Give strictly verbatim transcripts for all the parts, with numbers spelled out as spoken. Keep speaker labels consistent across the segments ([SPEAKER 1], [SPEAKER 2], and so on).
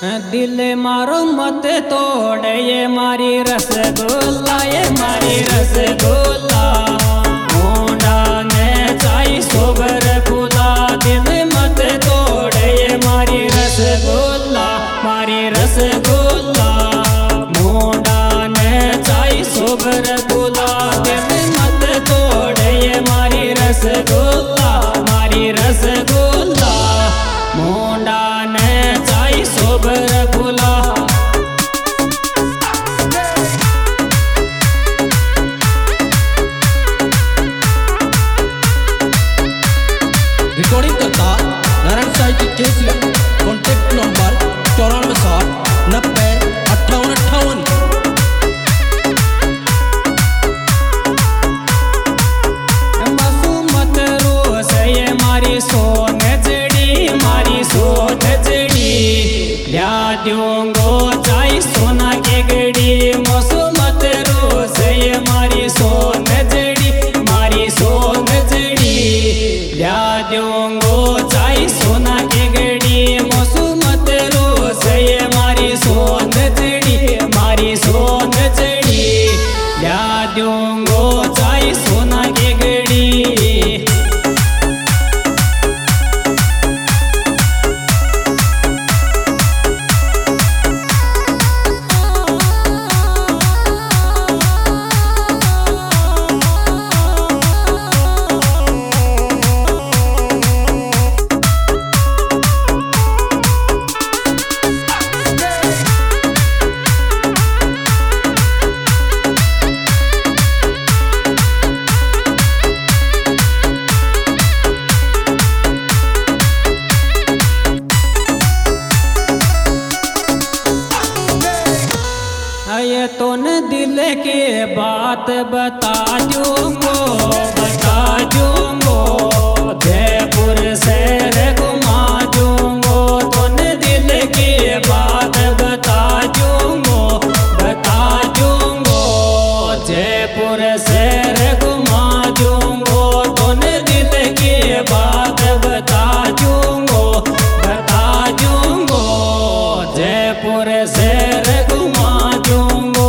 [SPEAKER 1] दिल मारो मत तोड़ ये मारी रसगुल्ला, ये मारी रसगुल्ला। मुंडा ने चाई सोबर फूला, दिल मत तोड़ ये मारी रसगुल्ला, मारी रसगुल्ला। मुंडा ने चाई सोबर फूला, दिल मत तोड़ ये मारी रसगुल्ला, मारी रसगुल्ला। मुंडा ने चाई सोबर फूला।
[SPEAKER 2] रिकॉर्डिंग करता नारायण साई की केसरी। कॉन्टेक्ट नंबर चौरानवे साठ नब्बे अट्ठावन अट्ठावन।
[SPEAKER 1] मत रोस ये मारी सोन जड़ी, मारी सोन जड़ी। ल्या दूंगो चाई सोना के गड़ी, मत रोस ये मारी सोन जड़ी, मारी सोन जड़ी। ल्या दूंगो चाई सोना के गड़ी, मत रोस ये मारी सोन जड़ी, मारी सोन जड़ी। ल्या दूंगो चाई सोना के गड़ी। ये तो न दिल के बात बता दूंगो, बता दूंगो। जयपुर शहर घुमा दूंगो, तो न दिल की बात बता दूंगो, बता दूंगो। जयपुर शहर घुमा दूंगो, तो न दिल की बात बता दूंगो, बता दूंगो। जयपुर शहर घुमा दूंगो।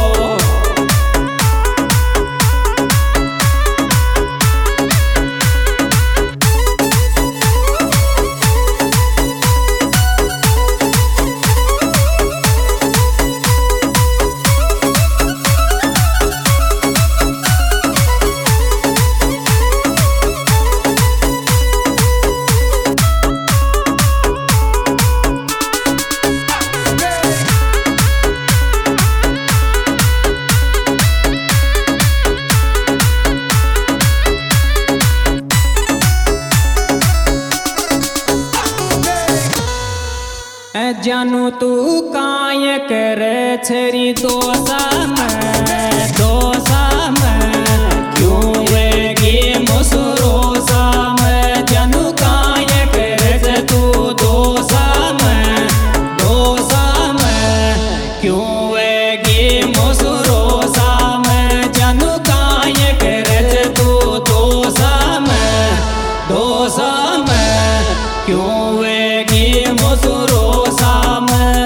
[SPEAKER 1] जानू तू काय करे छरी दोसा में, दोसा में। क्यों वेगी मुसरोसा में, जानू काय करे तू दोसा में, दोसा में। क्यों वेगी मुसरोसा में, जानू काय करे तू दोसा में, दोसा में। क्यों वेगी मुसरोसा में।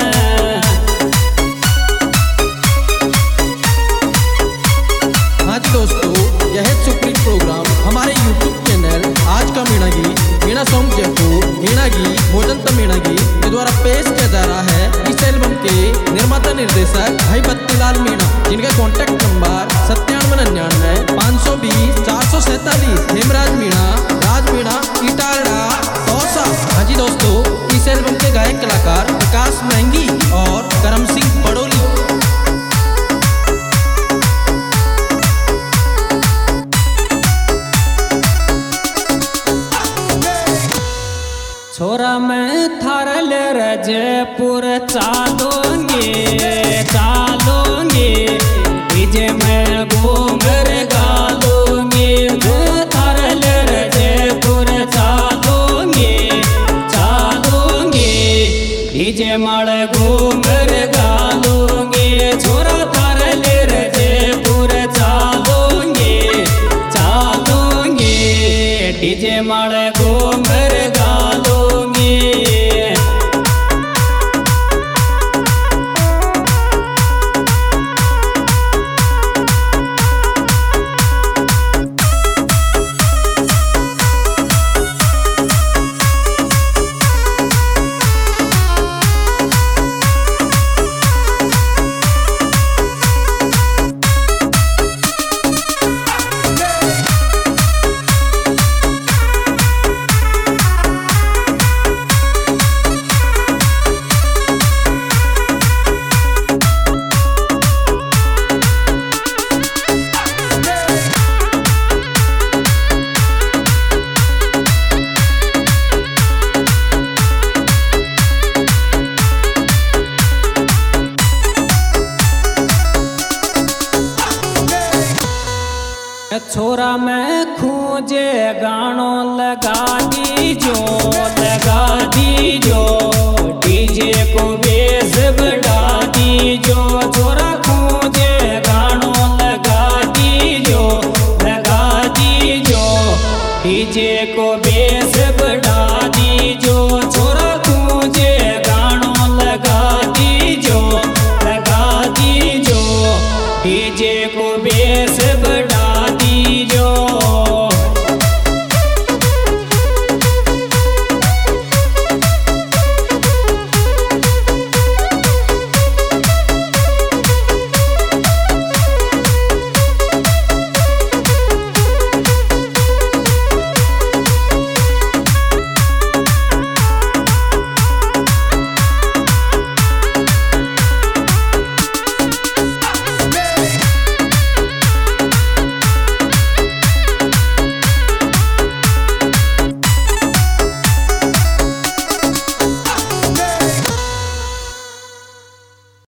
[SPEAKER 2] हाँ जी दोस्तों, यह है सुप्रीम प्रोग्राम हमारे यूट्यूब चैनल आज का मीणा गीत, मीणा सॉन्ग जयपुर, मीणा गीत भोजन त मीणा गीत के द्वारा पेश किया जा रहा है। इस एल्बम के निर्माता निर्देशक भाई बत्तीलाल मीणा, जिनका कॉन्टैक्ट नंबर सत्तानवे निन्यानवे पाँच सौ बीस चार सौ सैतालीस। हेमराज मीणा, राज मीणा, इटारडा, तौसा। हाँ जी दोस्तों, इस एल्बम के गायक कलाकार प्रकाश महंगी और करम सिंह बड़ोली।
[SPEAKER 1] छोरा मैं थारल रजपुर चालूंगी, चालूंगी। डीजे में घूमर गालूंगी, मैं थारल रजपुर चालूंगी, चालूंगी। डीजे मड़ घूमर गालूंगी, छोरा थारल रजपुर चालूंगी, चालूंगी। डीजे मड़ घूमर गालूंगी। छोरा में खूंजे गानो लगा दीजो लगा दीजो।